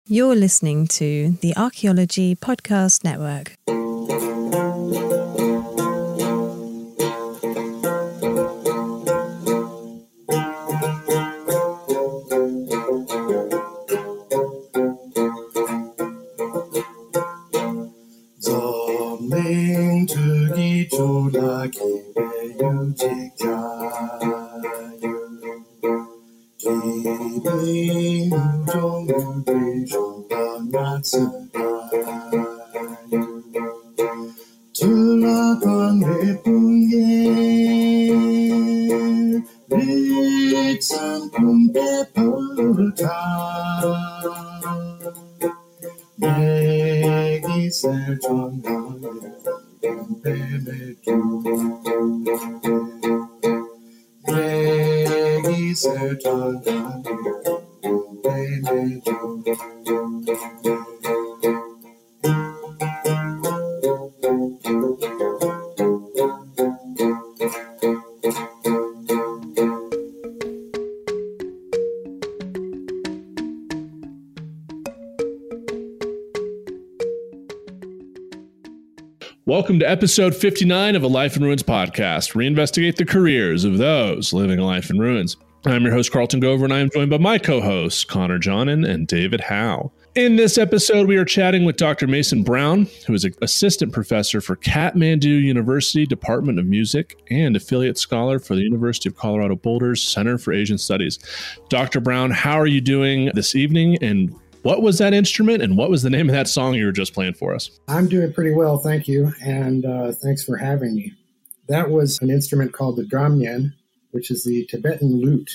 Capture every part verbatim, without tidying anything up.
You're listening to the Archaeology Podcast Network. Welcome to episode fifty-nine of A Life in Ruins podcast. Reinvestigate the careers of those living a life in ruins. I'm your host, Carlton Gover, and I am joined by my co-hosts, Connor Johnen and David Howe. In this episode, we are chatting with Doctor Mason Brown, who is an assistant professor for Kathmandu University Department of Music and affiliate scholar for the University of Colorado Boulder's Center for Asian Studies. Doctor Brown, how are you doing this evening, and what was that instrument, and what was the name of that song you were just playing for us? I'm doing pretty well, thank you, and uh, thanks for having me. That was an instrument called the dramnyen, which is the Tibetan lute.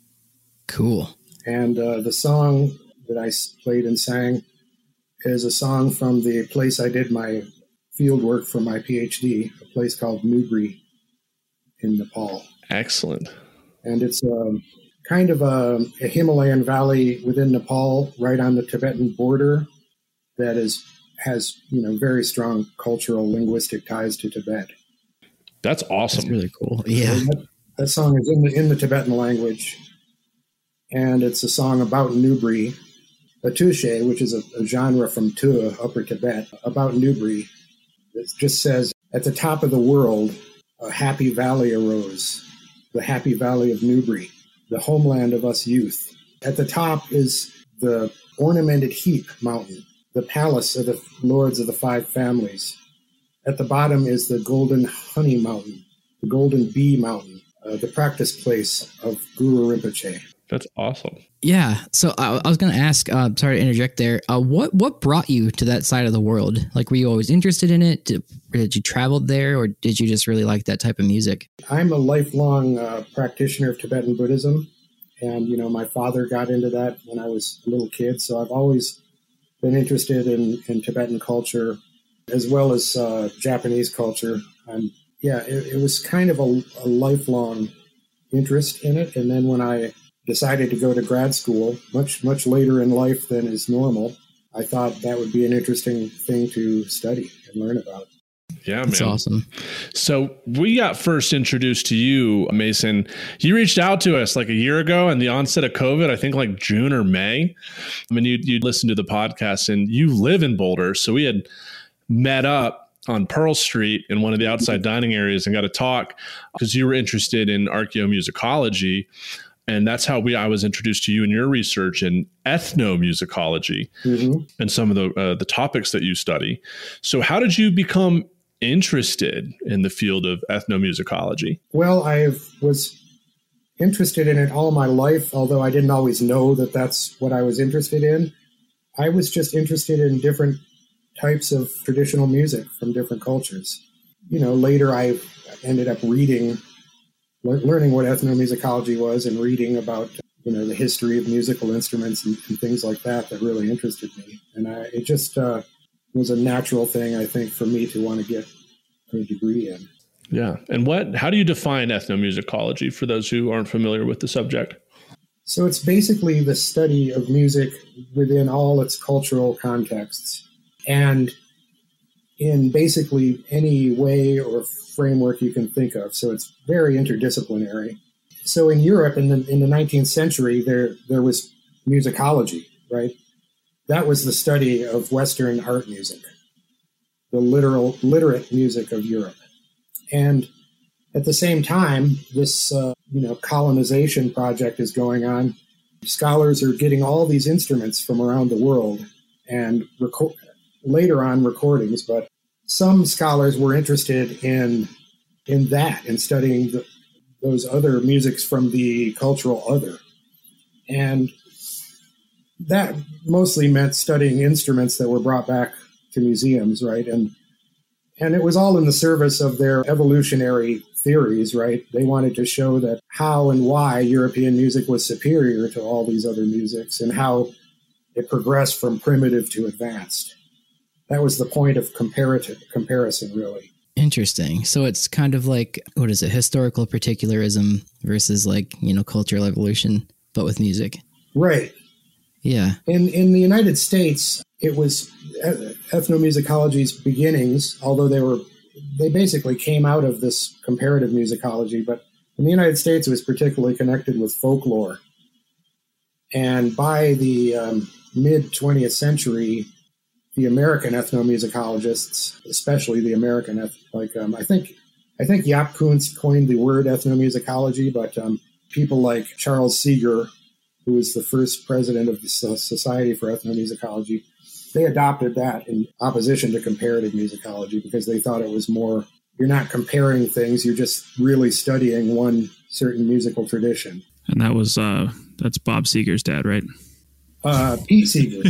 Cool. And uh, the song that I played and sang is a song from the place I did my field work for my PhD, a place called Nubri in Nepal. Excellent. And it's um, kind of a, a Himalayan valley within Nepal, right on the Tibetan border, that is has you know very strong cultural, linguistic ties to Tibet. That's awesome. That's really cool. Yeah, that, that song is in the in the Tibetan language, and it's a song about Nubri, a Tushe, which is a, a genre from Tua, Upper Tibet, about Nubri. It just says, "At the top of the world, a happy valley arose, the happy valley of Nubri, the homeland of us youth. At the top is the ornamented heap mountain, the palace of the lords of the five families. At the bottom is the golden honey mountain, the golden bee mountain, uh, the practice place of Guru Rinpoche." That's awesome. Yeah. So I, I was going to ask, uh, sorry to interject there. Uh, what, what brought you to that side of the world? Like, were you always interested in it? Did, did you travel there, or did you just really like that type of music? I'm a lifelong uh, practitioner of Tibetan Buddhism. And, you know, my father got into that when I was a little kid. So I've always been interested in, in Tibetan culture as well as uh, Japanese culture. And yeah, it, it was kind of a, a lifelong interest in it. And then when I decided to go to grad school, much, much later in life than is normal, I thought that would be an interesting thing to study and learn about. Yeah, That's man. awesome. So we got first introduced to you, Mason. You reached out to us like a year ago, and the onset of COVID, I think like June or May. I mean, you you listened to the podcast, and you live in Boulder, so we had met up on Pearl Street in one of the outside dining areas and got to talk because you were interested in archaeomusicology. And that's how we I was introduced to you in your research in ethnomusicology mm-hmm. and some of the uh, the topics that you study. So how did you become interested in the field of ethnomusicology? Well, I was interested in it all my life, although I didn't always know that that's what I was interested in. I was just interested in different types of traditional music from different cultures. You know, later I ended up reading learning what ethnomusicology was and reading about, you know, the history of musical instruments and, and things like that that really interested me. And I, it just uh, was a natural thing, I think, for me to want to get a degree in. Yeah. And what, how do you define ethnomusicology for those who aren't familiar with the subject? So it's basically the study of music within all its cultural contexts. And in basically any way or framework you can think of. So it's very interdisciplinary. So in Europe in the in the nineteenth century, there there was musicology, right? that was the study of Western art music, the literal, literate music of Europe. And at the same time, this uh, you know colonization project is going on. Scholars are getting all these instruments from around the world and record, later on recordings, but some scholars were interested in in that, in studying the, those other musics from the cultural other. And that mostly meant studying instruments that were brought back to museums, right? And and it was all in the service of their evolutionary theories, right? They wanted to show that how and why European music was superior to all these other musics and how it progressed from primitive to advanced. That was the point of comparative comparison, really. Interesting. So it's kind of like, what is it, historical particularism versus like, you know, cultural evolution, but with music. Right. Yeah. In in the United States, it was ethnomusicology's beginnings, although they were they basically came out of this comparative musicology, but in the United States, it was particularly connected with folklore. And by the um, mid-twentieth century, the American ethnomusicologists, especially the American, like um, I think I think Jaap Koons coined the word ethnomusicology, but um, people like Charles Seeger, who was the first president of the Society for Ethnomusicology, they adopted that in opposition to comparative musicology because they thought it was more, you're not comparing things, you're just really studying one certain musical tradition. And that was, uh, that's Bob Seger's dad, right? Uh, Pete Seeger.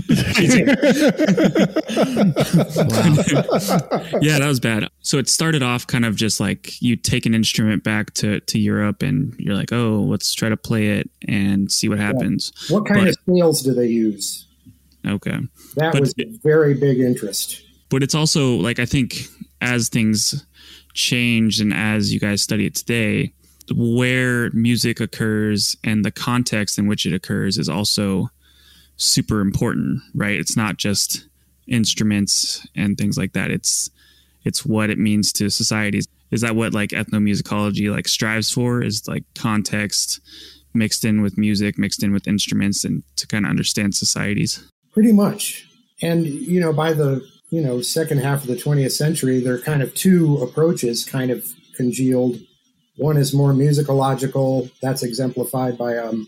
Wow. Yeah, that was bad. So it started off kind of just like you take an instrument back to, to Europe and you're like, oh, let's try to play it and see what happens. Yeah. What kind but, of scales do they use? Okay. That but was a very big interest. But it's also like, I think as things change and as you guys study it today, where music occurs and the context in which it occurs is also super important, right? It's not just instruments and things like that. It's it's what it means to societies. Is that what like ethnomusicology like strives for? Is like context mixed in with music, mixed in with instruments, and to kind of understand societies? Pretty much. And you know, by the you know second half of the twentieth century, there are kind of two approaches kind of congealed. One is more musicological. That's exemplified by um,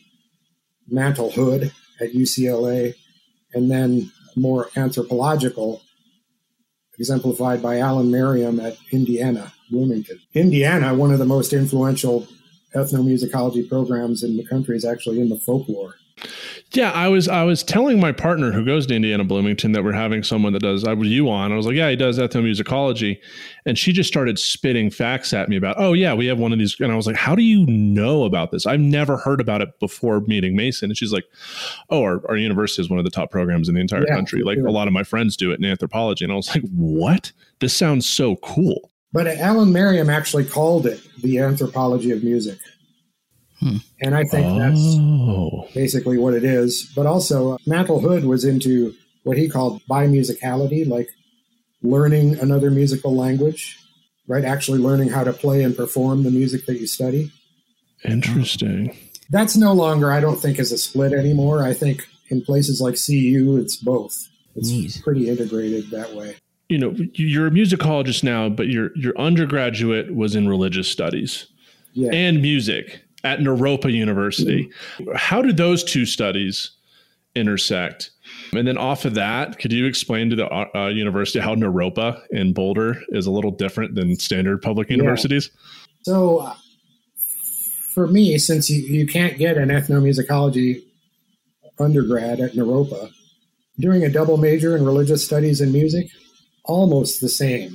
Mantle Hood at U C L A, and then more anthropological, exemplified by Alan Merriam at Indiana, Bloomington. Indiana, one of the most influential ethnomusicology programs in the country, is actually in the folklore. Yeah, I was I was telling my partner who goes to Indiana Bloomington that we're having someone that does I was you on. I was like, yeah, he does ethnomusicology, and she just started spitting facts at me about, oh yeah, we have one of these, and I was like, how do you know about this? I've never heard about it before meeting Mason. And she's like, oh, our, our university is one of the top programs in the entire yeah, country. Like sure. A lot of my friends do it in anthropology, and I was like, what? This sounds so cool. But Alan Merriam actually called it the anthropology of music. Hmm. And I think oh. that's basically what it is. But also, uh, Mantle Hood was into what he called bimusicality, like learning another musical language, right? Actually learning how to play and perform the music that you study. Interesting. That's no longer, I don't think, is a split anymore. I think in places like C U, it's both. It's Neat. Pretty integrated that way. You know, you're a musicologist now, but your your undergraduate was in religious studies yeah. and music at Naropa University. Mm-hmm. How did those two studies intersect? And then off of that, could you explain to the uh, university how Naropa in Boulder is a little different than standard public universities? Yeah. So uh, for me, since you, you can't get an ethnomusicology undergrad at Naropa, doing a double major in religious studies and music, almost the same.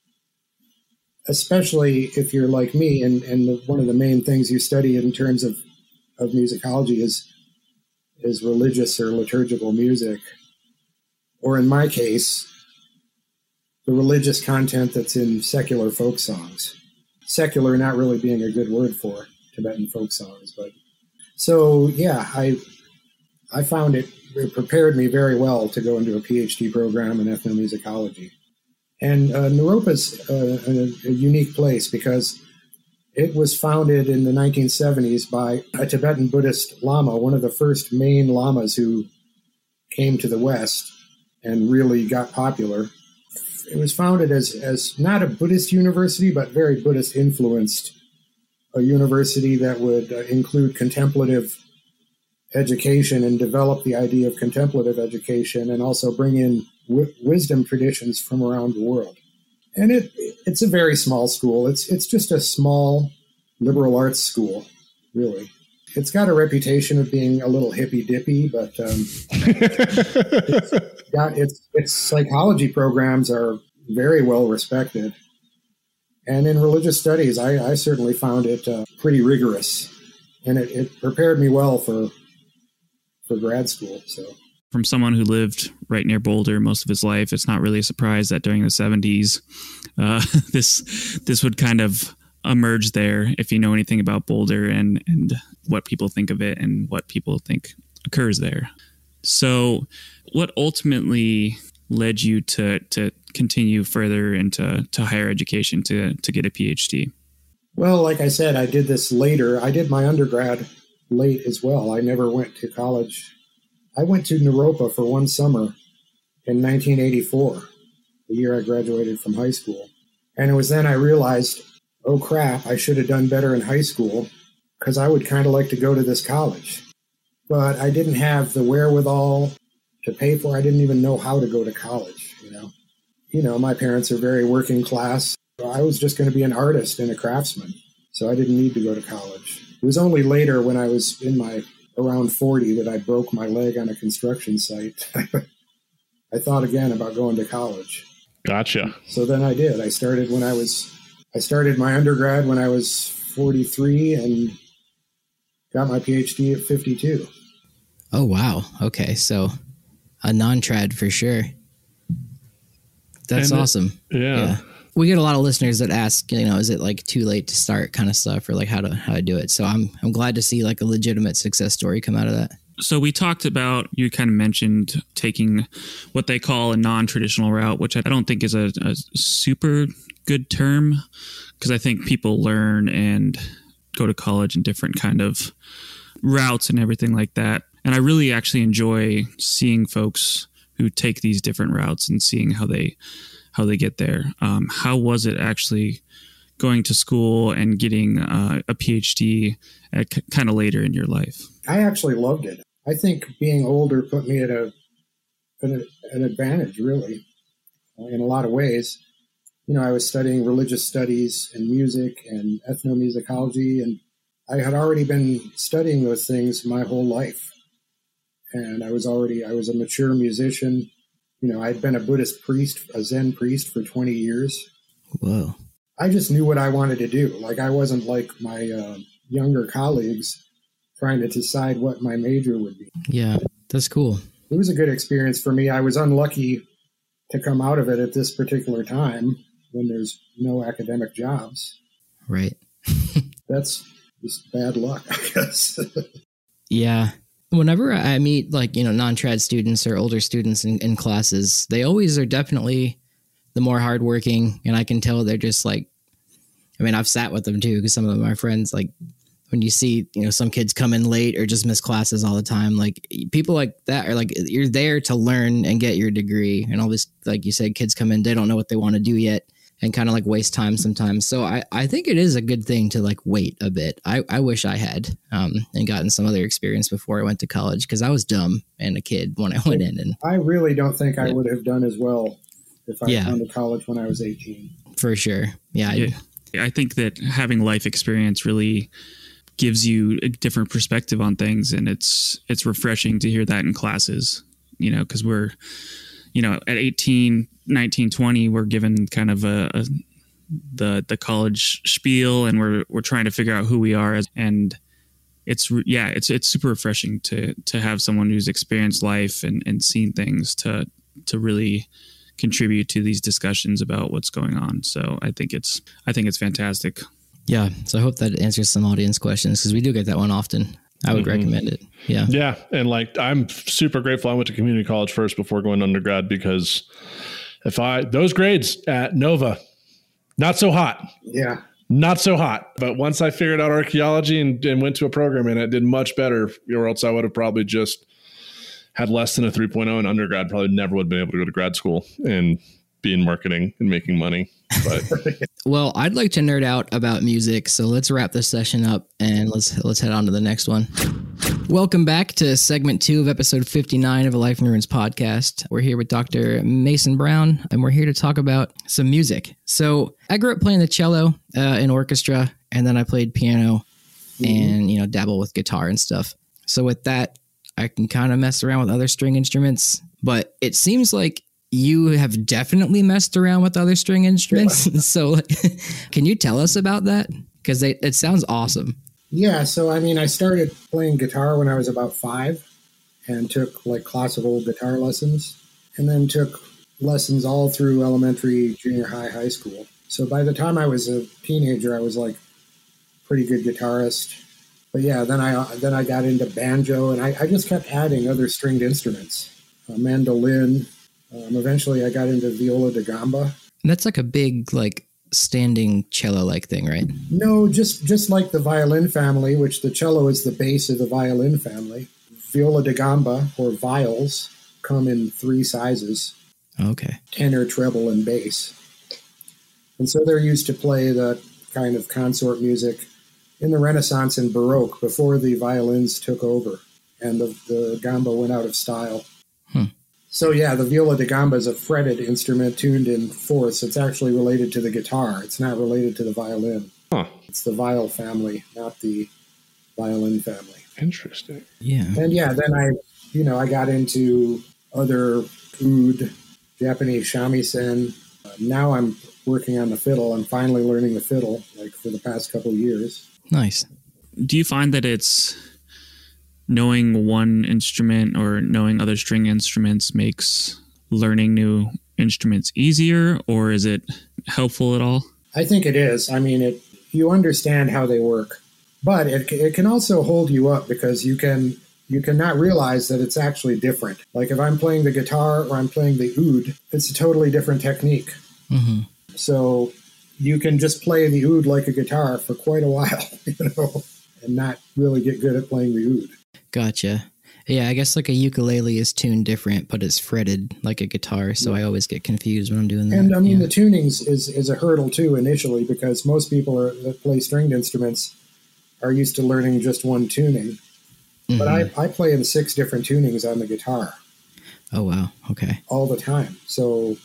Especially if you're like me, and, and the, one of the main things you study in terms of, of musicology is is religious or liturgical music, or in my case, the religious content that's in secular folk songs. Secular not really being a good word for Tibetan folk songs, but so yeah, I I found it, it prepared me very well to go into a PhD program in ethnomusicology. And uh, Naropa's uh, a, a unique place because it was founded in the nineteen seventies by a Tibetan Buddhist Lama, one of the first main lamas who came to the West and really got popular. It was founded as, as not a Buddhist university, but very Buddhist influenced, a university that would uh, include contemplative education and develop the idea of contemplative education, and also bring in w- wisdom traditions from around the world. And it it's a very small school. It's it's just a small liberal arts school, really. It's got a reputation of being a little hippy-dippy, but um, it's got its its psychology programs are very well respected. And in religious studies, I, I certainly found it uh, pretty rigorous, and it, it prepared me well for for grad school. So, from someone who lived right near Boulder most of his life, it's not really a surprise that during the seventies, uh, this this would kind of emerge there. If you know anything about Boulder and and what people think of it and what people think occurs there. So, what ultimately led you to to continue further into to higher education to to get a PhD? Well, like I said, I did this later. I did my undergrad late as well. I never went to college. I went to Naropa for one summer in nineteen eighty-four, the year I graduated from high school. And it was then I realized, oh crap, I should have done better in high school, because I would kind of like to go to this college. But I didn't have the wherewithal to pay for it. I didn't even know how to go to college, you know. You know, my parents are very working class. I was just going to be an artist and a craftsman, so I didn't need to go to college. It was only later, when I was in my around forty, that I broke my leg on a construction site. I thought again about going to college. Gotcha. So then I did. I started when I was, I started my undergrad when I was forty-three and got my PhD at fifty-two. Oh, wow. Okay. So a non-trad for sure. That's And it- awesome. Yeah. Yeah. We get a lot of listeners that ask, you know, is it like too late to start kind of stuff, or like how to how to do it. So I'm I'm glad to see like a legitimate success story come out of that. So we talked about, you kind of mentioned taking what they call a non-traditional route, which I don't think is a, a super good term, because I think people learn and go to college in different kind of routes and everything like that. And I really actually enjoy seeing folks who take these different routes and seeing how they how they get there. Um, how was it actually going to school and getting uh, a PhD at c- kind of later in your life? I actually loved it. I think being older put me at a an, an advantage, really, in a lot of ways. You know, I was studying religious studies and music and ethnomusicology, and I had already been studying those things my whole life. And I was already, I was a mature musician. You know, I'd been a Buddhist priest, a Zen priest for twenty years. Whoa. I just knew what I wanted to do. Like, I wasn't like my uh, younger colleagues trying to decide what my major would be. Yeah, that's cool. It was a good experience for me. I was unlucky to come out of it at this particular time when there's no academic jobs. Right. That's just bad luck, I guess. Yeah. Whenever I meet like, you know, non-trad students or older students in, in classes, they always are definitely the more hardworking. And I can tell they're just like, I mean, I've sat with them too, because some of my friends, like when you see, you know, some kids come in late or just miss classes all the time, like people like that are like, you're there to learn and get your degree. And all this, like you said, kids come in, they don't know what they want to do yet, and kind of like waste time sometimes. So I, I think it is a good thing to like wait a bit. I, I wish I had um, and gotten some other experience before I went to college, because I was dumb and a kid when I went in. And I really don't think I Yeah. would have done as well if I Yeah. had gone to college when I was eighteen. for sure. Yeah. I- Yeah, I think that having life experience really gives you a different perspective on things, and it's it's refreshing to hear that in classes, you know, because we're, you know, at eighteen, nineteen, twenty, we're given kind of a, a the the college spiel, and we're we're trying to figure out who we are as, and it's yeah, it's it's super refreshing to to have someone who's experienced life and and seen things to to really contribute to these discussions about what's going on. So I think it's I think it's fantastic. Yeah. So I hope that answers some audience questions, because we do get that one often. I would Mhm. recommend it. Yeah. Yeah. And like, I'm super grateful I went to community college first before going undergrad, because if I, those grades at Nova, not so hot, Yeah. not so hot. But once I figured out archaeology and, and went to a program in it, did much better, or else I would have probably just had less than a three point oh in undergrad, probably never would have been able to go to grad school and be in marketing and making money. But well, I'd like to nerd out about music, so let's wrap this session up and let's let's head on to the next one. Welcome back to segment two of episode fifty-nine of a Life in Ruins podcast. We're here with Doctor Mason Brown, and we're here to talk about some music. So I grew up playing the cello uh, in orchestra, and then I played piano mm-hmm. and, you know, dabble with guitar and stuff. So with that, I can kind of mess around with other string instruments, but it seems like you have definitely messed around with other string instruments. Yeah. So can you tell us about that? Because it sounds awesome. Yeah. So, I mean, I started playing guitar when I was about five and took like classical guitar lessons, and then took lessons all through elementary, junior high, high school. So by the time I was a teenager, I was like a pretty good guitarist. But yeah, then I then I got into banjo, and I, I just kept adding other stringed instruments, uh, mandolin. Um, eventually, I got into viola da gamba. That's like a big, like, standing cello-like thing, right? No, just just like the violin family, which the cello is the base of the violin family. Viola da gamba, or viols, come in three sizes. Okay. Tenor, treble, and bass. And so they're used to play the kind of consort music in the Renaissance and Baroque before the violins took over and the, the gamba went out of style. Hmm. So yeah, the viola da gamba is a fretted instrument tuned in fourths. It's actually related to the guitar. It's not related to the violin. Huh. It's the viol family, not the violin family. Interesting. Yeah. And yeah, then I, you know, I got into other oud, Japanese shamisen. Uh, now I'm working on the fiddle. I'm finally learning the fiddle, like for the past couple of years. Nice. Do you find that it's knowing one instrument or knowing other string instruments makes learning new instruments easier, or is it helpful at all? I think it is. I mean, it you understand how they work, but it it can also hold you up because you can you cannot realize that it's actually different. Like if I'm playing the guitar or I'm playing the oud, it's a totally different technique. Mm-hmm. So you can just play the oud like a guitar for quite a while, you know, and not really get good at playing the oud. Gotcha. Yeah, I guess like a ukulele is tuned different, but it's fretted like a guitar, so yeah. I always get confused when I'm doing that. And I mean, yeah. the tunings is, is a hurdle too initially, because most people are, that play stringed instruments are used to learning just one tuning. Mm-hmm. But I, I play in six different tunings on the guitar. Oh, wow. Okay. All the time. So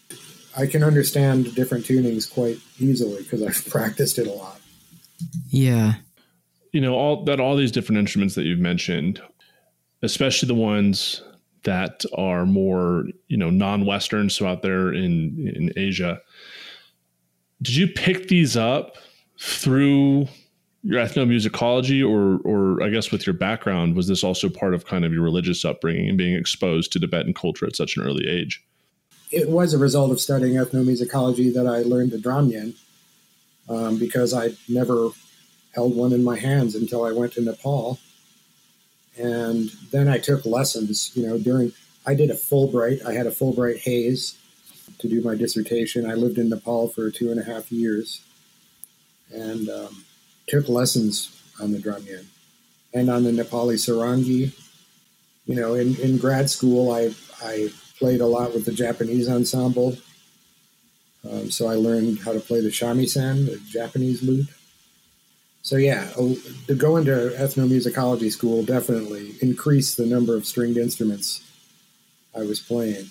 I can understand different tunings quite easily because I've practiced it a lot. Yeah. You know, all that all these different instruments that you've mentioned, especially the ones that are more, you know, non-Western, so out there in, in Asia. Did you pick these up through your ethnomusicology, or, or I guess with your background, was this also part of kind of your religious upbringing and being exposed to Tibetan culture at such an early age? It was a result of studying ethnomusicology that I learned the dromyen, um, because I never held one in my hands until I went to Nepal. And then I took lessons, you know, during, I did a Fulbright. I had a Fulbright Haze to do my dissertation. I lived in Nepal for two and a half years and um, took lessons on the dromyen and on the Nepali sarangi. You know, in, in grad school, I, I played a lot with the Japanese ensemble. Um, so I learned how to play the shamisen, the Japanese lute. So yeah, to go into ethnomusicology school definitely increased the number of stringed instruments I was playing.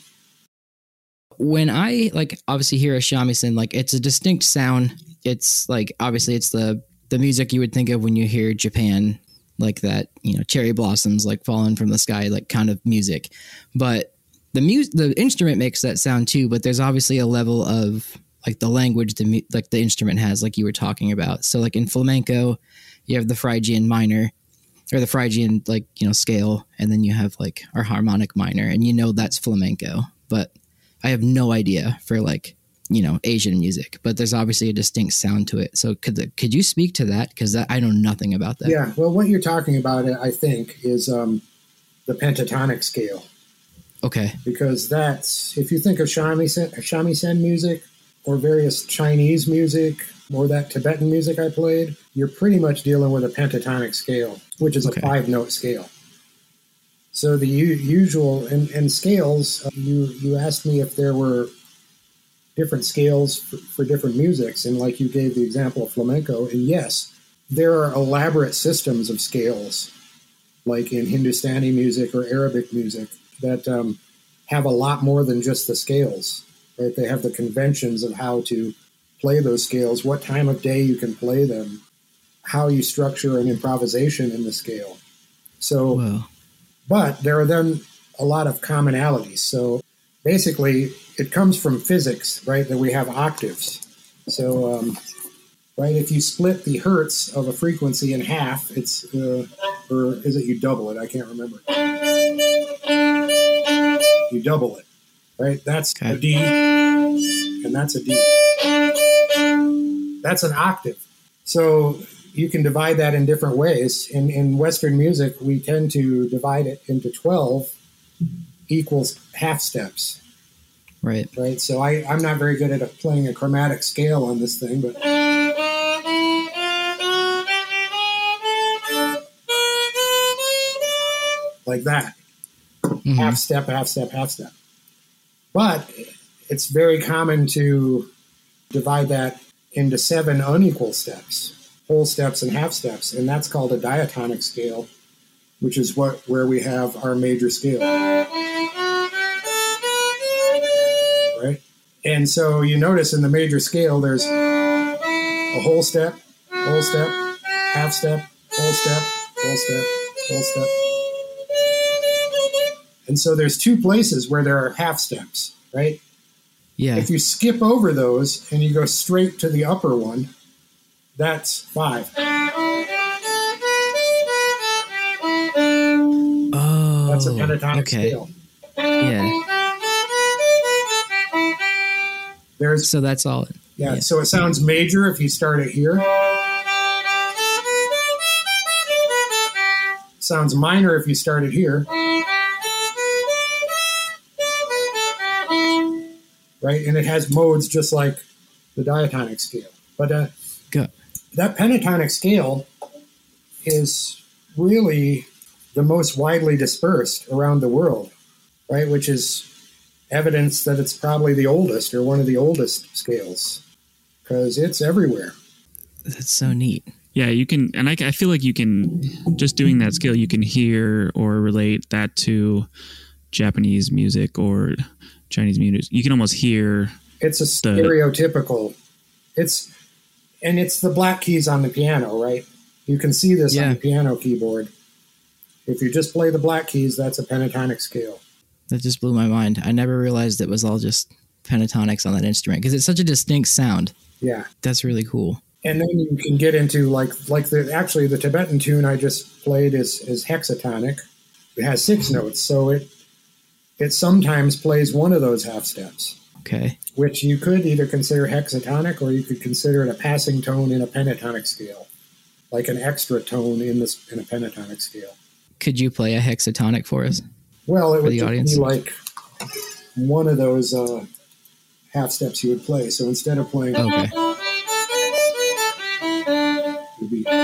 When I like obviously hear a shamisen, like it's a distinct sound. It's like obviously it's the the music you would think of when you hear Japan, like that, you know, cherry blossoms like falling from the sky, like kind of music. But the music, the instrument makes that sound too. But there's obviously a level of like the language, the like the instrument has, like you were talking about. So like in flamenco, you have the Phrygian minor, or the Phrygian like, you know, scale, and then you have like our harmonic minor, and you know that's flamenco. But I have no idea for like, you know, Asian music, but there's obviously a distinct sound to it. So could the, could you speak to that? Because I know nothing about that. Yeah, well, what you're talking about, I think, is um, the pentatonic scale. Okay. Because that's, if you think of shamisen, shamisen music, or various Chinese music, or that Tibetan music I played, you're pretty much dealing with a pentatonic scale, which is okay. a five-note scale. So the u- usual and, and scales, uh, you, you asked me if there were different scales for, for different musics, and like you gave the example of flamenco, and yes, there are elaborate systems of scales, like in Hindustani music or Arabic music, that um, have a lot more than just the scales, right? They have the conventions of how to play those scales, what time of day you can play them, how you structure an improvisation in the scale. So, Whoa. But there are then a lot of commonalities. So basically, it comes from physics, right, that we have octaves. So, um, right, if you split the hertz of a frequency in half, it's, uh, or is it you double it? I can't remember. You double it, right? That's Okay. a D, and that's a D. That's an octave. So you can divide that in different ways. In, in Western music, we tend to divide it into twelve equals half steps. Right. Right. So I, I'm not very good at playing a chromatic scale on this thing, but like that. Mm-hmm. Half step, half step, half step. But it's very common to divide that into seven unequal steps, whole steps and half steps, and that's called a diatonic scale, which is what where we have our major scale. Right? And so you notice in the major scale there's a whole step, whole step, half step, whole step, whole step, whole step. And so there's two places where there are half steps, right? Yeah. If you skip over those and you go straight to the upper one, that's five. Oh. That's a pentatonic okay. scale. Yeah. There's So that's all. yeah, yeah. so it sounds major if you start it here. Sounds minor if you start it here. Right? And it has modes just like the diatonic scale. But uh, Go. that pentatonic scale is really the most widely dispersed around the world, right? Which is evidence that it's probably the oldest or one of the oldest scales because it's everywhere. That's so neat. Yeah, you can, and I, I feel like you can, just doing that scale, you can hear or relate that to Japanese music or Chinese music. You can almost hear. It's a stereotypical. It's and it's the black keys on the piano, right? You can see this Yeah. on the piano keyboard. If you just play the black keys, that's a pentatonic scale. That just blew my mind. I never realized it was all just pentatonics on that instrument because it's such a distinct sound. Yeah. That's really cool. And then you can get into like like the actually the Tibetan tune I just played is is hexatonic. It has six notes, so it it sometimes plays one of those half steps, Okay. which you could either consider hexatonic or you could consider it a passing tone in a pentatonic scale, like an extra tone in this in a pentatonic scale. Could you play a hexatonic for us? Well, it For would the just audience? be like one of those uh, half steps you would play. So instead of playing, Okay. it would be,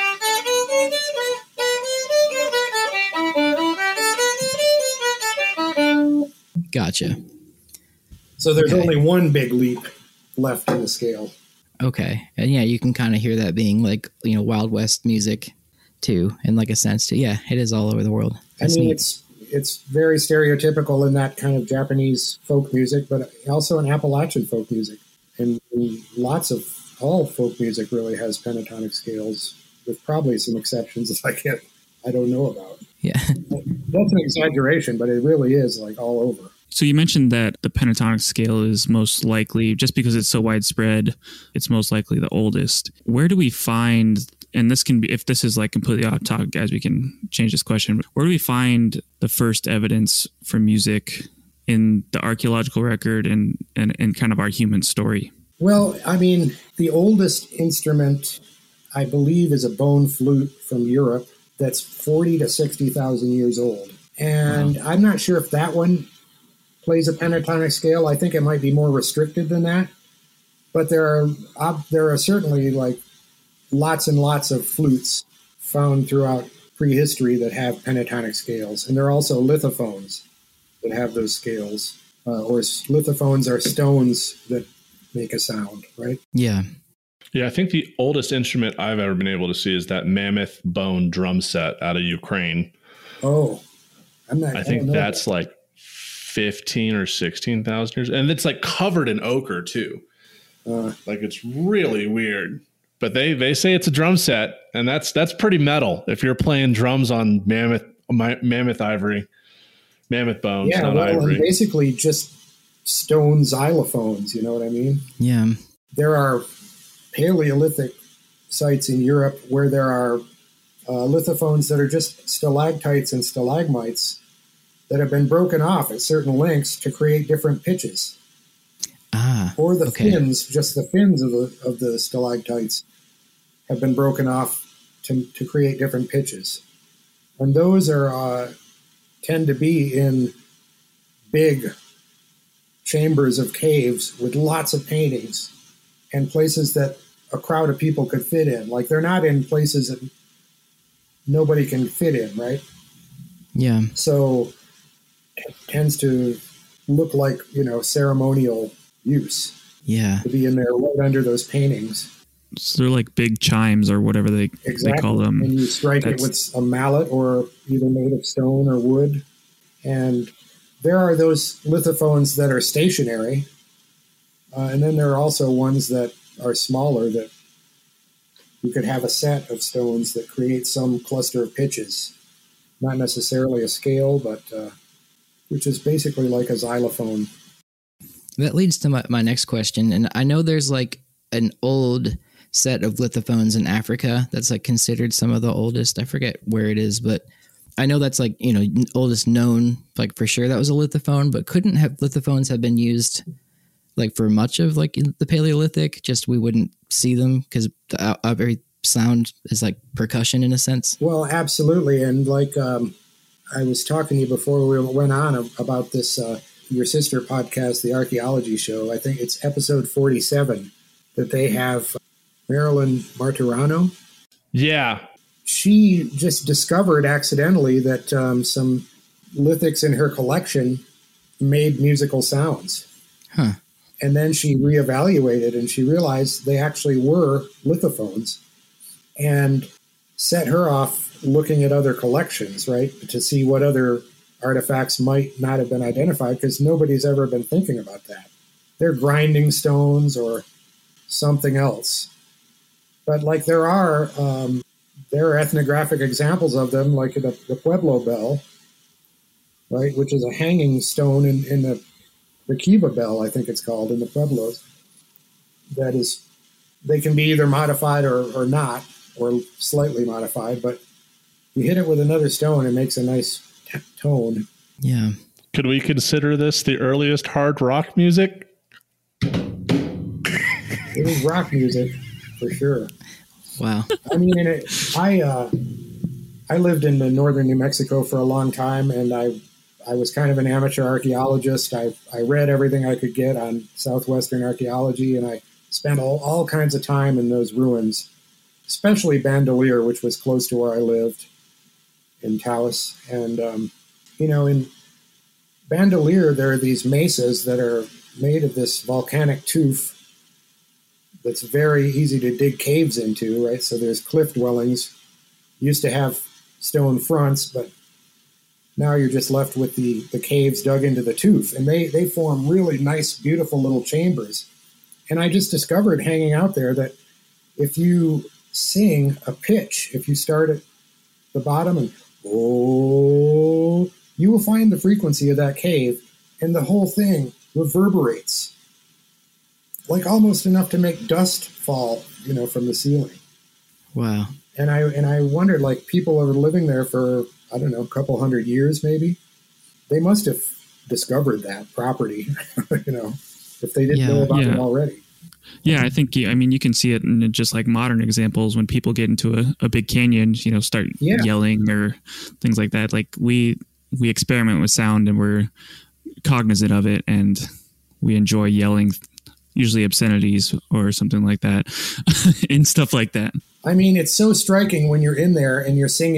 Gotcha. so there's Okay. only one big leap left in the scale. Okay. And yeah, you can kind of hear that being like, you know, Wild West music too, in like a sense too. Yeah, it is all over the world. That's I mean, neat. it's it's very stereotypical in that kind of Japanese folk music, but also in Appalachian folk music, and, and lots of all folk music really has pentatonic scales, with probably some exceptions that I can't, I don't know about. Yeah. That's an exaggeration, but it really is like all over. So you mentioned that the pentatonic scale is most likely, just because it's so widespread, it's most likely the oldest. Where do we find, and this can be, if this is like completely off topic, guys, we can change this question. Where do we find the first evidence for music in the archaeological record and, and, and kind of our human story? Well, I mean, the oldest instrument, I believe, is a bone flute from Europe that's forty to sixty thousand years old. And wow. I'm not sure if that one plays a pentatonic scale. I think it might be more restricted than that. But there are uh, there are certainly like lots and lots of flutes found throughout prehistory that have pentatonic scales. And there are also lithophones that have those scales. Uh, or lithophones are stones that make a sound, right? Yeah. Yeah, I think the oldest instrument I've ever been able to see is that mammoth bone drum set out of Ukraine. Oh, I'm not. I think I that's that. like fifteen or sixteen thousand years, and it's like covered in ochre too. Uh, like it's really weird. But they they say it's a drum set, and that's that's pretty metal. If you're playing drums on mammoth mammoth ivory, mammoth bones, yeah, not well, ivory. And basically just stone xylophones. You know what I mean? Yeah. There are Paleolithic sites in Europe where there are uh, lithophones that are just stalactites and stalagmites that have been broken off at certain lengths to create different pitches. Ah, or the okay. fins, just the fins of the of the stalactites have been broken off to to create different pitches, and those are uh, tend to be in big chambers of caves with lots of paintings and places that a crowd of people could fit in. Like they're not in places that nobody can fit in, right? Yeah. So it tends to look like, you know, ceremonial use. Yeah. To be in there right under those paintings. So they're like big chimes or whatever they, exactly. they call them. And you strike That's... it with a mallet or either made of stone or wood. And there are those lithophones that are stationary. Uh, and then there are also ones that are smaller that you could have a set of stones that create some cluster of pitches. Not necessarily a scale, but uh, which is basically like a xylophone. That leads to my, my next question. And I know there's like an old set of lithophones in Africa that's like considered some of the oldest. I forget where it is, but I know that's like, you know, oldest known, like for sure that was a lithophone, but couldn't have lithophones have been used like for much of like the Paleolithic? Just we wouldn't see them because the, uh, every sound is like percussion in a sense. Well, absolutely. And like um, I was talking to you before we went on about this, uh, your sister podcast, The Archaeology Show. I think it's episode forty-seven that they have Marilyn Martirano. Yeah. She just discovered accidentally that um, some lithics in her collection made musical sounds. Huh. And then she reevaluated and she realized they actually were lithophones and set her off looking at other collections, right, to see what other artifacts might not have been identified because nobody's ever been thinking about that. They're grinding stones or something else. But like there are, um, there are ethnographic examples of them, like the, the Pueblo bell, right, which is a hanging stone in, in the, the Kiva bell, I think it's called, in the Pueblos. That is, they can be either modified or, or not, or slightly modified, but you hit it with another stone, it makes a nice t- tone. Yeah. Could we consider this the earliest hard rock music? It was rock music, for sure. Wow. I mean, and it, I uh, I lived in the northern New Mexico for a long time, and I I was kind of an amateur archaeologist. I I read everything I could get on southwestern archaeology, and I spent all, all kinds of time in those ruins, especially Bandelier, which was close to where I lived in Taos. And, um, you know, in Bandelier, there are these mesas that are made of this volcanic tuff that's very easy to dig caves into, right? So there's cliff dwellings. Used to have stone fronts, but now you're just left with the, the caves dug into the tuff. And they, they form really nice, beautiful little chambers. And I just discovered hanging out there that if you sing a pitch, if you start at the bottom and oh, you will find the frequency of that cave, and the whole thing reverberates, like almost enough to make dust fall, you know, from the ceiling. Wow. And I and I wondered, like, people who were living there for, I don't know, a couple hundred years maybe, they must have discovered that property, you know, if they didn't Yeah. know about Yeah. it already. Yeah, I think, I mean, you can see it in just like modern examples when people get into a, a big canyon, you know, start Yeah. yelling or things like that. Like we, we experiment with sound and we're cognizant of it and we enjoy yelling, usually obscenities or something like that and stuff like that. I mean, it's so striking when you're in there and you're singing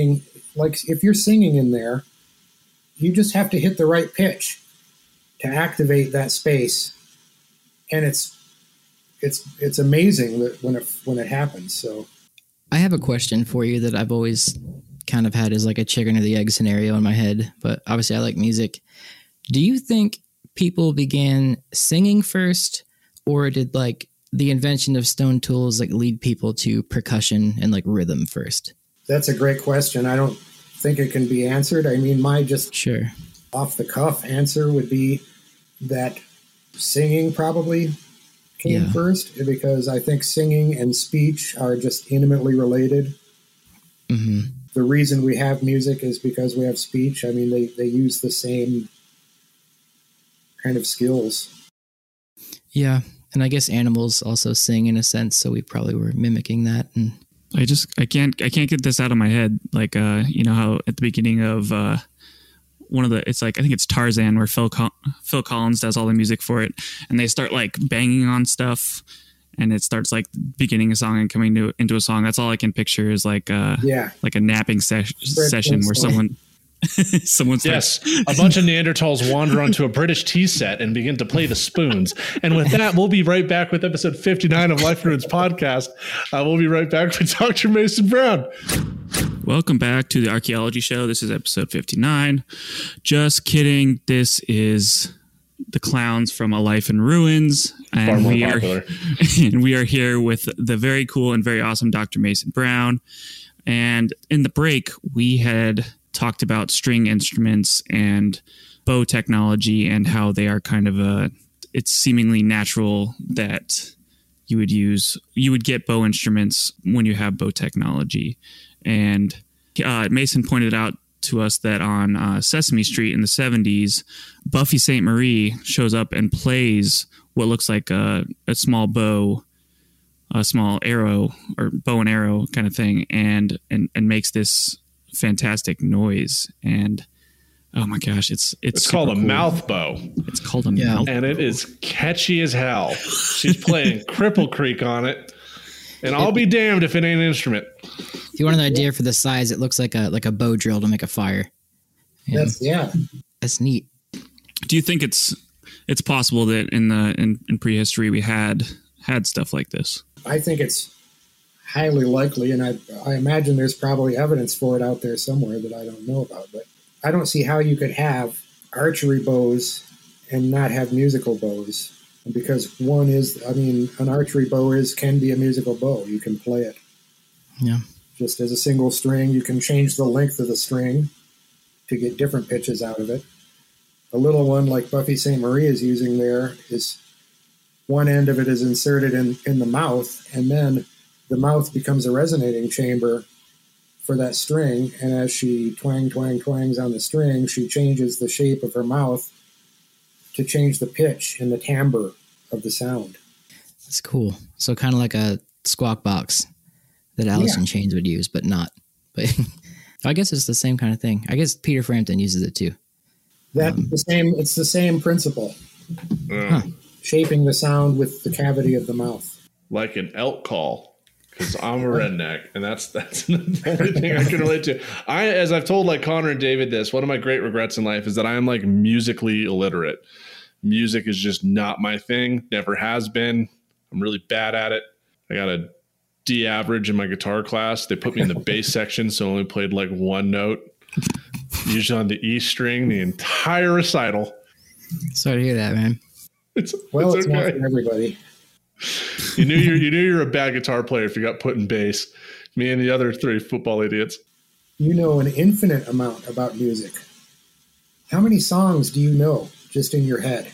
like if you're singing in there, you just have to hit the right pitch to activate that space. And it's it's it's amazing that when it when it happens. So I have a question for you that I've always kind of had as like a chicken or the egg scenario in my head, but obviously I like music. Do you think people began singing first, or did like the invention of stone tools like lead people to percussion and like rhythm first? That's a great question. I don't think it can be answered. I mean, my just Sure. off the cuff answer would be that singing probably came Yeah. first, because I think singing and speech are just intimately related. Mm-hmm. The reason we have music is because we have speech. I mean, they, they use the same kind of skills. Yeah. And I guess animals also sing in a sense, so we probably were mimicking that. And I just I can't I can't get this out of my head. Like uh, you know how at the beginning of uh, one of the it's like I think it's Tarzan where Phil Col- Phil Collins does all the music for it, and they start like banging on stuff, and it starts like beginning a song and coming to into a song. That's all I can picture is like uh Yeah. like a napping se- session where someone someone starts, Yes, a bunch of Neanderthals wander onto a British tea set and begin to play the spoons. And with that, we'll be right back with episode fifty-nine of Life Ruins Podcast. Uh, we'll be right back with Doctor Mason Brown. Welcome back to the Archaeology Show. This is episode fifty-nine. Just kidding. This is the clowns from A Life in Ruins. Far And more we are popular. and we are here with the very cool and very awesome Doctor Mason Brown. And in the break, we had talked about string instruments and bow technology and how they are kind of a, it's seemingly natural that you would use, you would get bow instruments when you have bow technology. And uh, Mason pointed out to us that on uh, Sesame Street in the seventies, Buffy Sainte Marie shows up and plays what looks like a, a small bow, a small arrow or bow and arrow kind of thing, and and and makes this fantastic noise. And oh my gosh, it's it's, It's super called a cool. mouth bow, It's called a Yeah. mouth. and it is catchy as hell. She's playing Cripple Creek on it, and I'll be damned if it ain't an instrument. if you want an idea for the size, it looks like a like a bow drill to make a fire. And That's, yeah. that's neat. Do you think it's it's possible that in the in, in prehistory we had had stuff like this? I think it's highly likely, and I, I imagine there's probably evidence for it out there somewhere that I don't know about. But I don't see how you could have archery bows and not have musical bows, because one is, I mean, an archery bow is can be a musical bow. You can play it Yeah. just as a single string. You can change the length of the string to get different pitches out of it. A little one like Buffy Sainte Marie is using there is one end of it is inserted in, in the mouth, and then the mouth becomes a resonating chamber for that string. And as she twang, twang, twangs on the string, she changes the shape of her mouth to change the pitch and the timbre of the sound. That's cool. So kind of like a squawk box that Alice in Chains would use, but not. But I guess it's the same kind of thing. I guess Peter Frampton uses it too. That the same. It's the same principle, Uh, shaping the sound with the cavity of the mouth. Like an elk call, because I'm a redneck, and that's that's the only thing I can relate to. I, as I've told like Connor and David, this one of my great regrets in life is that I am like musically illiterate. Music is just not my thing. Never has been. I'm really bad at it. I got a D average in my guitar class. They put me in the bass section, so I only played like one note, usually on the E string, the entire recital. Sorry to hear that, man. It's, Well, it's it's not okay. for everybody. You knew you you knew you were a bad guitar player if you got put in bass. Me and the other three football idiots. You know an infinite amount about music. How many songs do you know just in your head?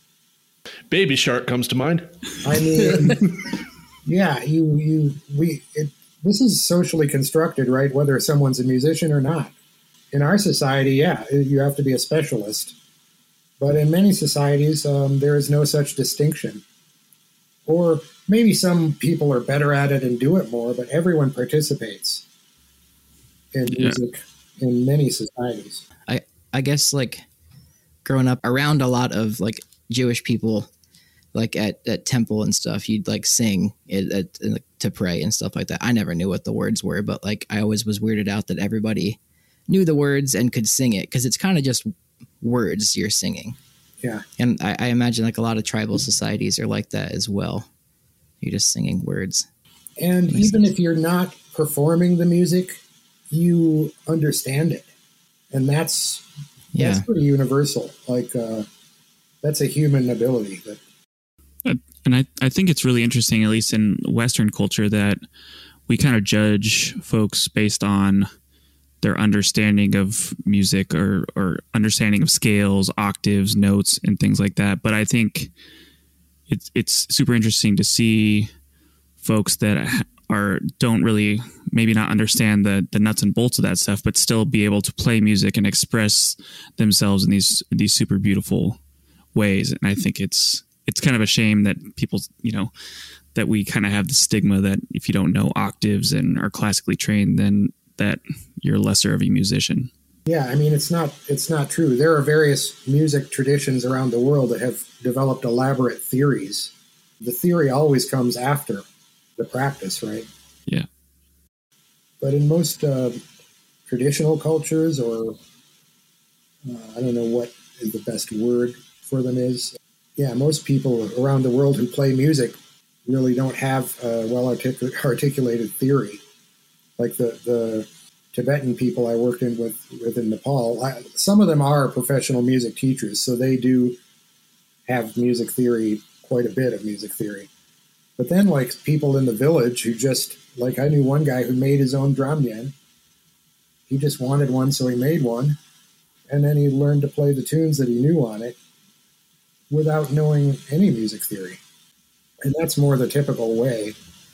Baby Shark comes to mind. I mean, yeah, you you we it, this is socially constructed, right? Whether someone's a musician or not. In our society, yeah, you have to be a specialist. But in many societies, um, there is no such distinction. Or maybe some people are better at it and do it more, but everyone participates in Yeah. music in many societies. I I guess like growing up around a lot of like Jewish people, like at, at temple and stuff, you'd like sing it at, at, to pray and stuff like that. I never knew what the words were, but like I always was weirded out that everybody knew the words and could sing it, because it's kind of just words you're singing. Yeah. And I, I imagine like a lot of tribal societies are like that as well. You're just singing words. And even if you're not performing the music, you understand it. And that's, yeah. that's pretty universal. Like, uh, that's a human ability. That, and I, I think it's really interesting, at least in Western culture, that we kind of judge folks based on their understanding of music or, or understanding of scales, octaves, notes, and things like that. But I think it's, it's super interesting to see folks that are, don't really maybe not understand the, the nuts and bolts of that stuff, but still be able to play music and express themselves in these, these super beautiful ways. And I think it's, it's kind of a shame that people, you know, that we kind of have the stigma that if you don't know octaves and are classically trained, then that you're lesser of a musician. Yeah, I mean, it's not it's not true. There are various music traditions around the world that have developed elaborate theories. The theory always comes after the practice, right? Yeah. But in most uh, traditional cultures, or uh, I don't know what the best word for them is, yeah, most people around the world who play music really don't have a well-artic- articulated theory. Like the, the Tibetan people I worked in with, with in Nepal, I, some of them are professional music teachers, so they do have music theory, quite a bit of music theory. But then, like, people in the village who just, like, I knew one guy who made his own drumyen. He just wanted one, so he made one. And then he learned to play the tunes that he knew on it without knowing any music theory. And that's more the typical way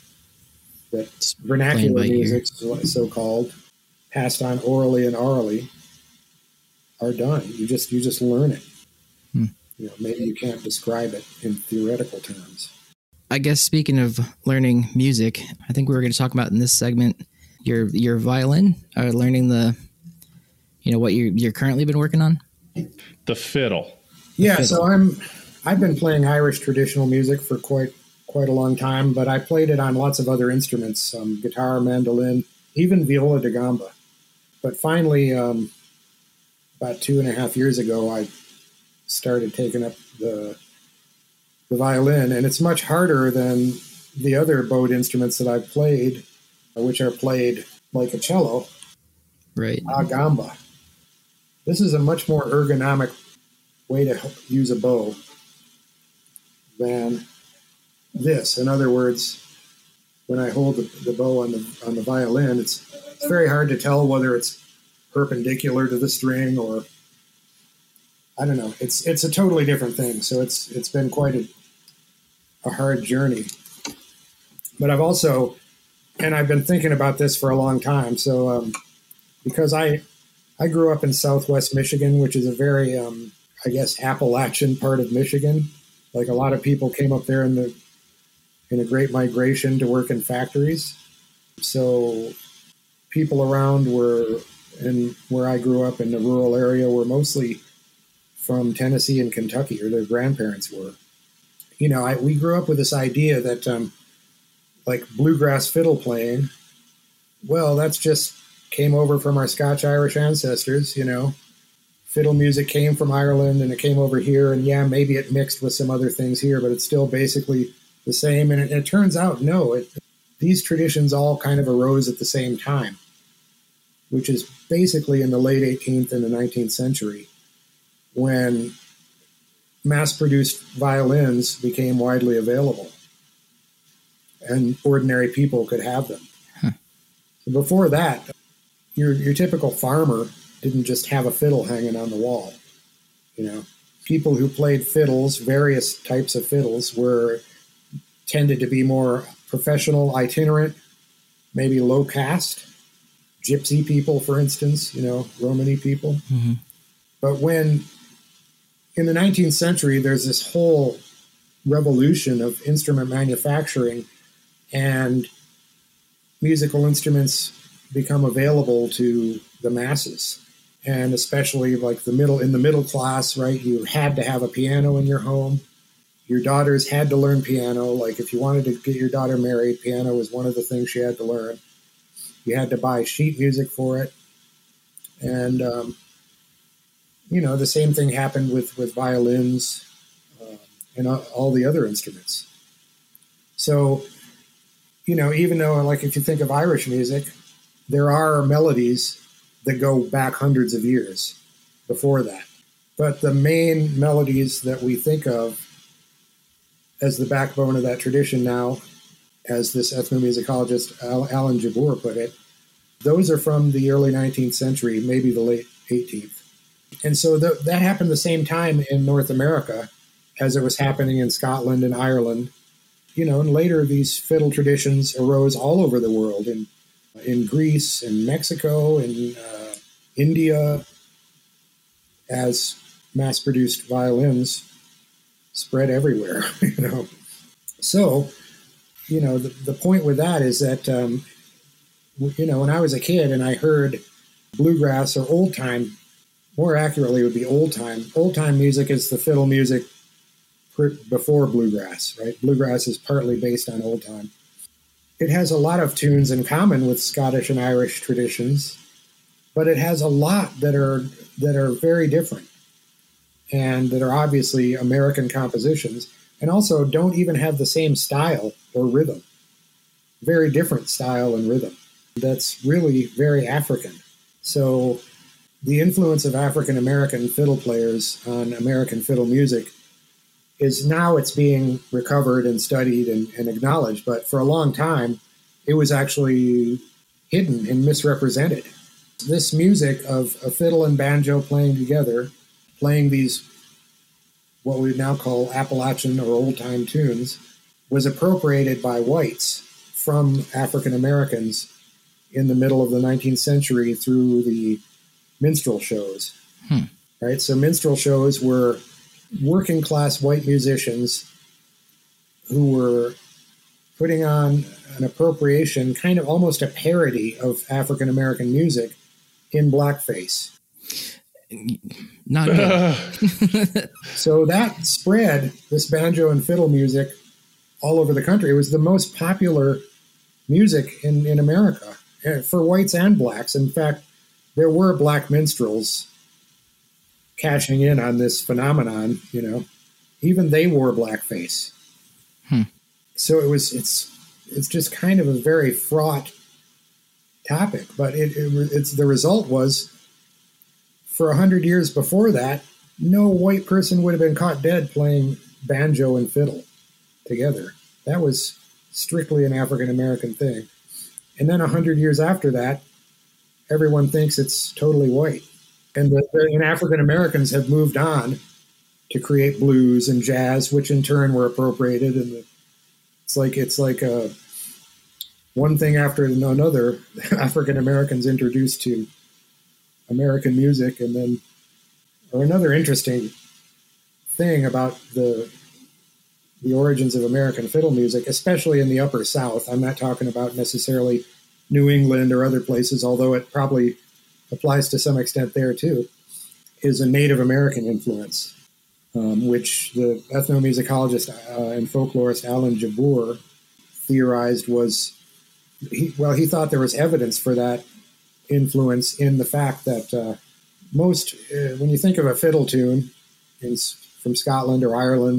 that vernacular music, so-called, passed on orally and orally, are done. You just you just learn it. Hmm. You know, maybe you can't describe it in theoretical terms. I guess speaking of learning music, I think we were going to talk about in this segment your your violin, or learning the, you know, what you you're currently been working on. The fiddle. Yeah, the fiddle. so I'm I've been playing Irish traditional music for quite quite a long time, but I played it on lots of other instruments, um, guitar, mandolin, even viola da gamba. But finally, um, about two and a half years ago, I started taking up the the violin, and it's much harder than the other bowed instruments that I've played, which are played like a cello, right? A gamba. This is a much more ergonomic way to use a bow than this. In other words, when I hold the, the bow on the on the violin, it's it's very hard to tell whether it's perpendicular to the string or, I don't know. It's it's a totally different thing. So it's it's been quite a a hard journey. But I've also, and I've been thinking about this for a long time. So um, because I I grew up in Southwest Michigan, which is a very um, I guess Appalachian part of Michigan. Like a lot of people came up there in the in a great migration to work in factories. So people around were, and where I grew up in the rural area, were mostly from Tennessee and Kentucky, or their grandparents were. You know, I, we grew up with this idea that um, like bluegrass fiddle playing, well, that's just came over from our Scotch-Irish ancestors, you know. Fiddle music came from Ireland and it came over here, and yeah, maybe it mixed with some other things here, but it's still basically the same. And it, it turns out, no, it, these traditions all kind of arose at the same time, which is basically in the late eighteenth and the nineteenth century, when mass-produced violins became widely available and ordinary people could have them. Huh. So before that, your your typical farmer didn't just have a fiddle hanging on the wall. You know, people who played fiddles, various types of fiddles, were tended to be more professional, itinerant, maybe low caste, gypsy people, for instance, you know, Romany people. Mm-hmm. But when in the nineteenth century, there's this whole revolution of instrument manufacturing, and musical instruments become available to the masses. And especially like the middle, in the middle class, right? You had to have a piano in your home. Your daughters had to learn piano. Like if you wanted to get your daughter married, piano was one of the things she had to learn. You had to buy sheet music for it. And, um, you know, the same thing happened with, with violins uh, and all the other instruments. So, you know, even though, like, if you think of Irish music, there are melodies that go back hundreds of years before that. But the main melodies that we think of as the backbone of that tradition now, as this ethnomusicologist Alan Jabbour put it, those are from the early nineteenth century, maybe the late eighteenth. And so th- that happened the same time in North America as it was happening in Scotland and Ireland. You know, and later these fiddle traditions arose all over the world, in in Greece, in Mexico, in uh, India, as mass-produced violins spread everywhere, you know. So, you know, the, the point with that is that, um, you know, when I was a kid and I heard bluegrass or old time, more accurately would be old time. Old time music is the fiddle music before bluegrass, right? Bluegrass is partly based on old time. It has a lot of tunes in common with Scottish and Irish traditions, but it has a lot that are that are very different and that are obviously American compositions, and also don't even have the same style or rhythm. Very different style and rhythm. That's really very African. So the influence of African American fiddle players on American fiddle music is now it's being recovered and studied and, and acknowledged, but for a long time, it was actually hidden and misrepresented. This music of a fiddle and banjo playing together, playing these, what we now call Appalachian or old-time tunes, was appropriated by whites from African Americans in the middle of the nineteenth century through the minstrel shows. Hmm. Right? So minstrel shows were working class white musicians who were putting on an appropriation, kind of almost a parody of African American music in blackface. Not good. So that spread, this banjo and fiddle music, all over the country. It was the most popular music in, in America for whites and blacks. In fact, there were black minstrels cashing in on this phenomenon, you know. Even they wore blackface. Hmm. So it was, it's, it's just kind of a very fraught topic, but it, it it's the result was, for a hundred years before that, no white person would have been caught dead playing banjo and fiddle together. That was strictly an African American thing. And then a hundred years after that, everyone thinks it's totally white. And the, and African Americans have moved on to create blues and jazz, which in turn were appropriated. And the, it's like it's like a one thing after another. African Americans introduced to American music, and then, or another interesting thing about the the origins of American fiddle music, especially in the Upper South. I'm not talking about necessarily New England or other places, although it probably applies to some extent there too, is a Native American influence, um, which the ethnomusicologist uh, and folklorist Alan Jabbour theorized was, he, well, he thought there was evidence for that influence in the fact that uh, most, uh, when you think of a fiddle tune in, from Scotland or Ireland,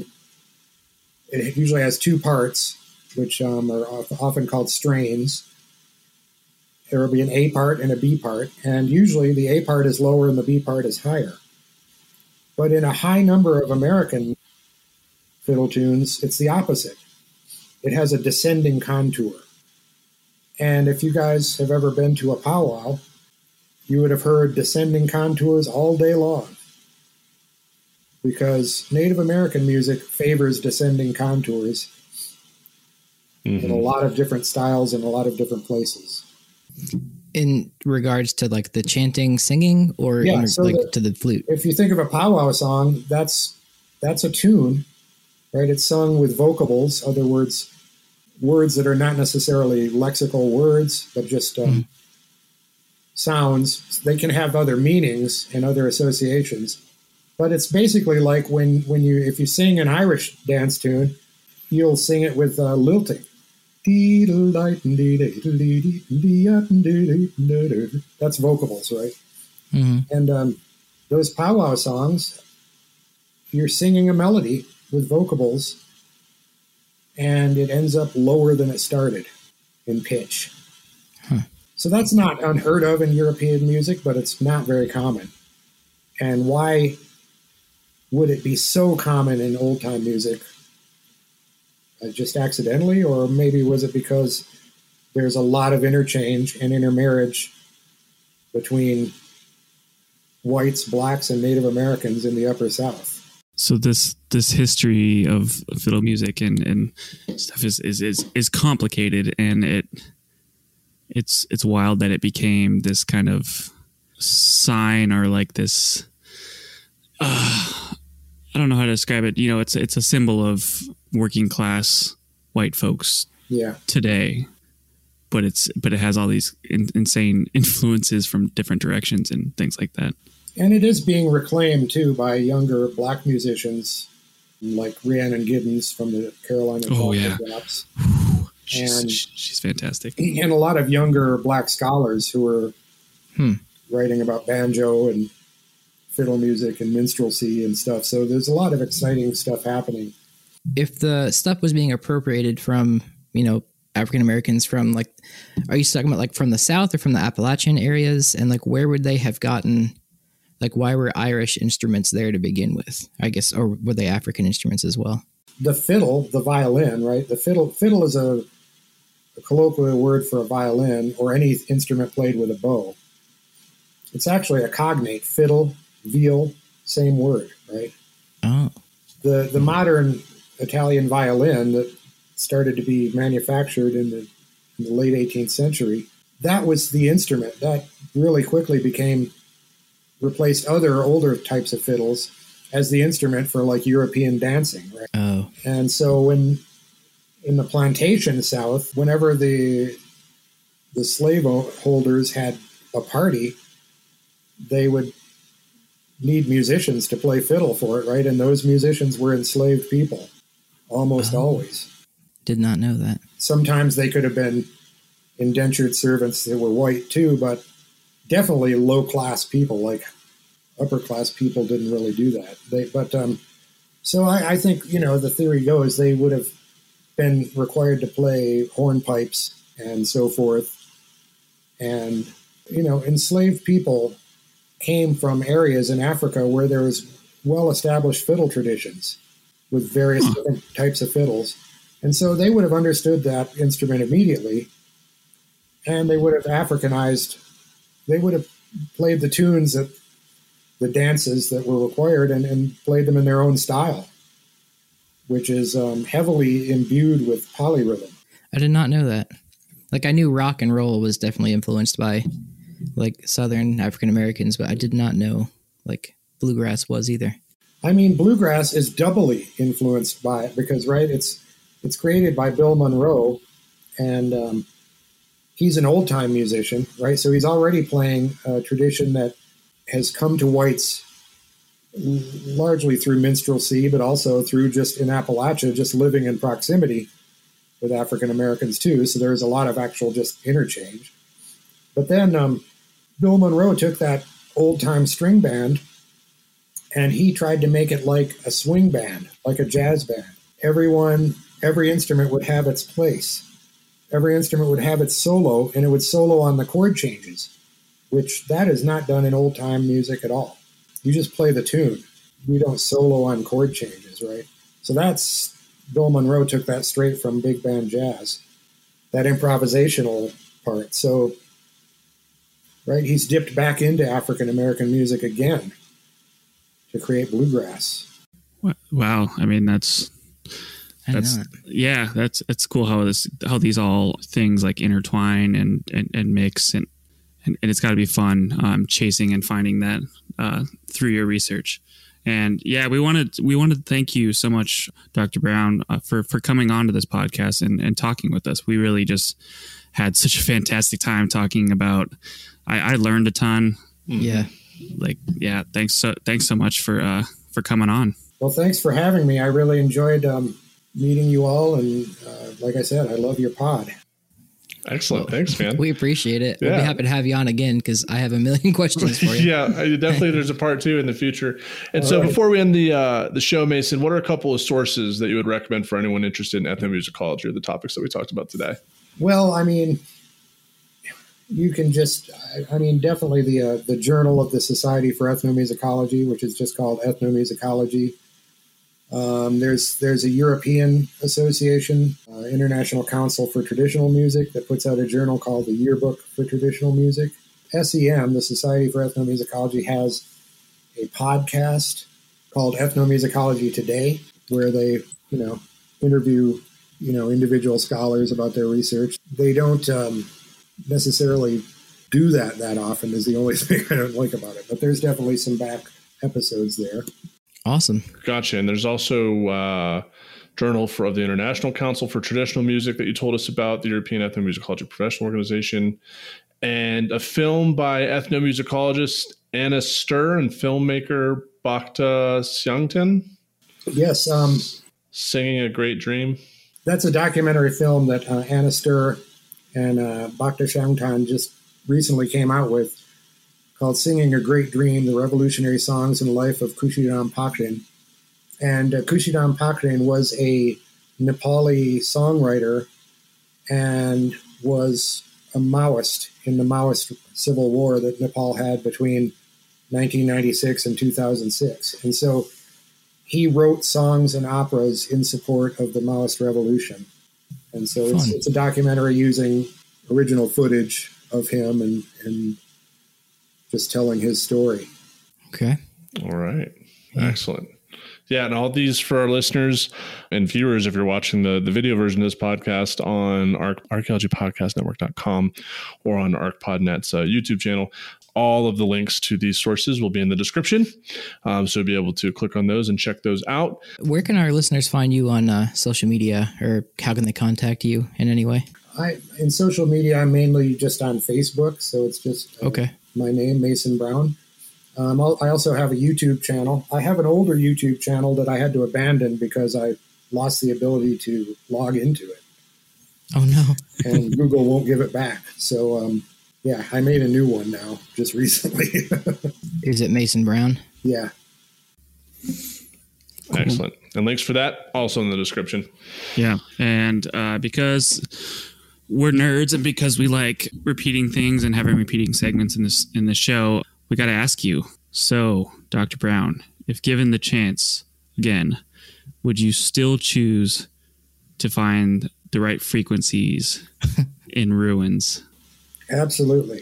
it usually has two parts, which um, are often called strains. There will be an A part and a B part, and usually the A part is lower and the B part is higher. But in a high number of American fiddle tunes, it's the opposite. It has a descending contour. And if you guys have ever been to a powwow, you would have heard descending contours all day long, because Native American music favors descending contours mm-hmm. in a lot of different styles in a lot of different places. In regards to like the chanting, singing, or yeah, in, so like the, to the flute? If you think of a powwow song, that's that's a tune, right? It's sung with vocables, other words, words that are not necessarily lexical words, but just um, mm. sounds. They can have other meanings and other associations. But it's basically like when, when you, if you sing an Irish dance tune, you'll sing it with uh, lilting. That's vocables, right? Mm-hmm. And um, those powwow songs, you're singing a melody with vocables, and it ends up lower than it started in pitch. Huh. So that's not unheard of in European music, but it's not very common. And why would it be so common in old-time music? Uh, just accidentally, or maybe was it because there's a lot of interchange and intermarriage between whites, blacks, and Native Americans in the Upper South? So this this history of fiddle music and, and stuff is, is is is complicated, and it it's it's wild that it became this kind of sign, or like this uh, I don't know how to describe it. You know, it's it's a symbol of working class white folks Yeah. today, but it's but it has all these in, insane influences from different directions and things like that. And it is being reclaimed, too, by younger black musicians like Rhiannon Giddens from the Carolina Oh, Vocal yeah. Drops. She's, And- she's fantastic. And a lot of younger black scholars who are Hmm. writing about banjo and fiddle music and minstrelsy and stuff. So there's a lot of exciting stuff happening. If the stuff was being appropriated from, you know, African Americans from, like, are you talking about like from the South or from the Appalachian areas? And like, where would they have gotten, like, why were Irish instruments there to begin with? I guess, or were they African instruments as well? The fiddle, the violin, right? The fiddle, fiddle is a, a colloquial word for a violin or any instrument played with a bow. It's actually a cognate, fiddle, viol, same word, right? Oh, The the modern Italian violin that started to be manufactured in the, in the late eighteenth century, that was the instrument. That really quickly became, replaced other older types of fiddles as the instrument for like European dancing, right? oh, And so when in the plantation South, whenever the the slave holders had a party, they would need musicians to play fiddle for it, right? And those musicians were enslaved people, almost Oh. always. did not know that. Sometimes they could have been indentured servants that were white too, but definitely low-class people, like upper-class people didn't really do that. They, but um, so I, I think, you know, the theory goes they would have been required to play hornpipes and so forth. And, you know, enslaved people came from areas in Africa where there was well-established fiddle traditions with various Huh. different types of fiddles. And so they would have understood that instrument immediately, and they would have Africanized, they would have played the tunes, that the dances that were required, and, and played them in their own style, which is um, heavily imbued with polyrhythm. I did not know that. Like, I knew rock and roll was definitely influenced by, like, Southern African Americans, but I did not know, like, bluegrass was either. I mean, bluegrass is doubly influenced by it because, right, it's it's created by Bill Monroe, and um, he's an old-time musician, right? So he's already playing a tradition that has come to whites largely through minstrelsy, but also through just in Appalachia, just living in proximity with African Americans too. So there's a lot of actual just interchange. But then um, Bill Monroe took that old-time string band and he tried to make it like a swing band, like a jazz band. Everyone, every instrument would have its place. Every instrument would have its solo, and it would solo on the chord changes, which that is not done in old-time music at all. You just play the tune. You don't solo on chord changes, right? So that's, Bill Monroe took that straight from big band jazz, that improvisational part. So, right, he's dipped back into African-American music again to create bluegrass. Wow. I mean, that's, I know that's, that. yeah, that's, it's cool how this, how these all things like intertwine and, and, and mix, and, and, and it's gotta be fun, um, chasing and finding that, uh, through your research. And yeah, we wanted, we wanted to thank you so much, Doctor Brown, uh, for, for coming on to this podcast and, and talking with us. We really just had such a fantastic time talking about, I, I learned a ton. Yeah. Like, yeah, thanks so thanks so much for uh for coming on. Well, thanks for having me. I really enjoyed um, meeting you all. And uh, like I said, I love your pod. Excellent. Thanks, man. We appreciate it. Yeah. We'll be happy to have you on again because I have a million questions for you. Yeah, definitely. There's a part two in the future. And All so right. before we end the uh, the show, Mason, what are a couple of sources that you would recommend for anyone interested in ethnomusicology or the topics that we talked about today? Well, I mean, you can just, I, I mean, definitely the uh, the Journal of the Society for Ethnomusicology, which is just called Ethnomusicology. Um, there's there's a European Association, uh, International Council for Traditional Music, that puts out a journal called the Yearbook for Traditional Music. S E M, the Society for Ethnomusicology, has a podcast called Ethnomusicology Today, where they, you know, interview, you know, individual scholars about their research. They don't um, necessarily do that that often, is the only thing I don't like about it. But there's definitely some back episodes there. Awesome. Gotcha. And there's also uh Journal for of the International Council for Traditional Music that you told us about, the European Ethnomusicology Professional Organization, and a film by ethnomusicologist Anna Sturr and filmmaker Bhakta Siangtan. Yes, um, Singing a Great Dream. that's a documentary film that uh, Anna Sturr and uh, Bhakta Siangtan just recently came out with, called Singing a Great Dream, The Revolutionary Songs and Life of Khushidham Pakrin. And uh, Khushidham Pakrin was a Nepali songwriter and was a Maoist in the Maoist civil war that Nepal had between nineteen ninety-six and two thousand six. And so he wrote songs and operas in support of the Maoist revolution. And so it's, it's a documentary using original footage of him and, and just telling his story. Okay. All right. Excellent. Yeah, and all these for our listeners and viewers, if you're watching the, the video version of this podcast on archaeology podcast network dot com or on ArcPodNet's uh, YouTube channel, all of the links to these sources will be in the description. Um, so you'll be able to click on those and check those out. Where can our listeners find you on uh, social media, or how can they contact you in any way? I in social media, I'm mainly just on Facebook, so it's just uh, Okay. my name, Mason Brown. Um, I'll, I also have a YouTube channel. I have an older YouTube channel that I had to abandon because I lost the ability to log into it, Oh, no. and Google won't give it back. So, um, yeah, I made a new one now just recently. Is it Mason Brown? Yeah. Excellent. And links for that also in the description. Yeah. And uh, because we're nerds and because we like repeating things and having repeating segments in this in the show, we got to ask you. So, Doctor Brown, if given the chance again, would you still choose to find the right frequencies in ruins? Absolutely.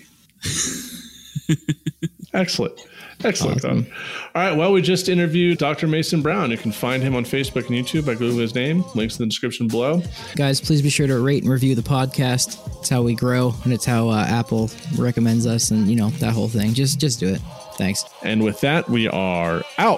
Excellent. Excellent. Awesome. Tom. All right. Well, we just interviewed Doctor Mason Brown. You can find him on Facebook and YouTube by Googling his name. Links in the description below. Guys, please be sure to rate and review the podcast. It's how we grow, and it's how uh, Apple recommends us, and, you know, that whole thing. Just, just do it. Thanks. And with that, we are out.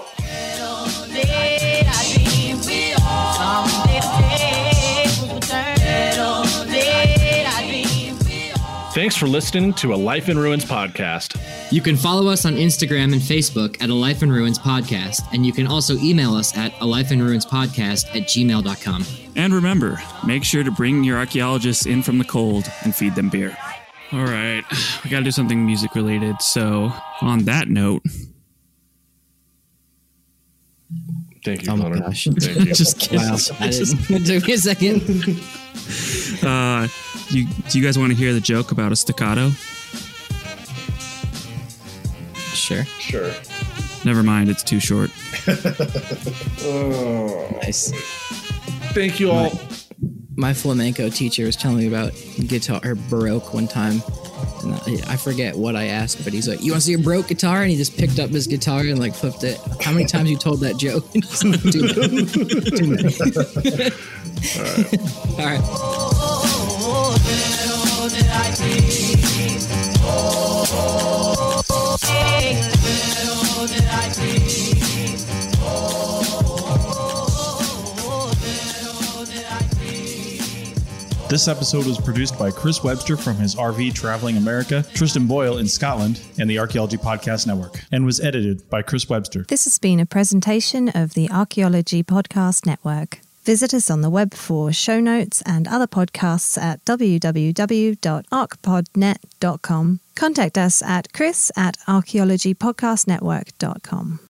Thanks for listening to A Life in Ruins podcast. You can follow us on Instagram and Facebook at A Life in Ruins Podcast, and you can also email us at a life in ruins podcast at gmail dot com. And remember, make sure to bring your archaeologists in from the cold and feed them beer. All right, we got to do something music related. So, on that note, Thank you, Oh, my Connor. gosh. Thank you. just kidding. Wow. I didn't, it took me a second. Uh, you, do you guys want to hear the joke about a staccato? Sure. Sure. Never mind, it's too short. Oh. Nice. Thank you all. My flamenco teacher was telling me about guitar or Baroque one time. And I, I forget what I asked, but he's like, "You want to see a Baroque guitar?" And he just picked up his guitar and like flipped it. How many times you told that joke? Too many. Too many. All right. All right. This episode was produced by Chris Webster from his R V Traveling America, Tristan Boyle in Scotland, and the Archaeology Podcast Network, and was edited by Chris Webster. This has been a presentation of the Archaeology Podcast Network. Visit us on the web for show notes and other podcasts at w w w dot arc pod net dot com. Contact us at chris at archaeology podcast network dot com.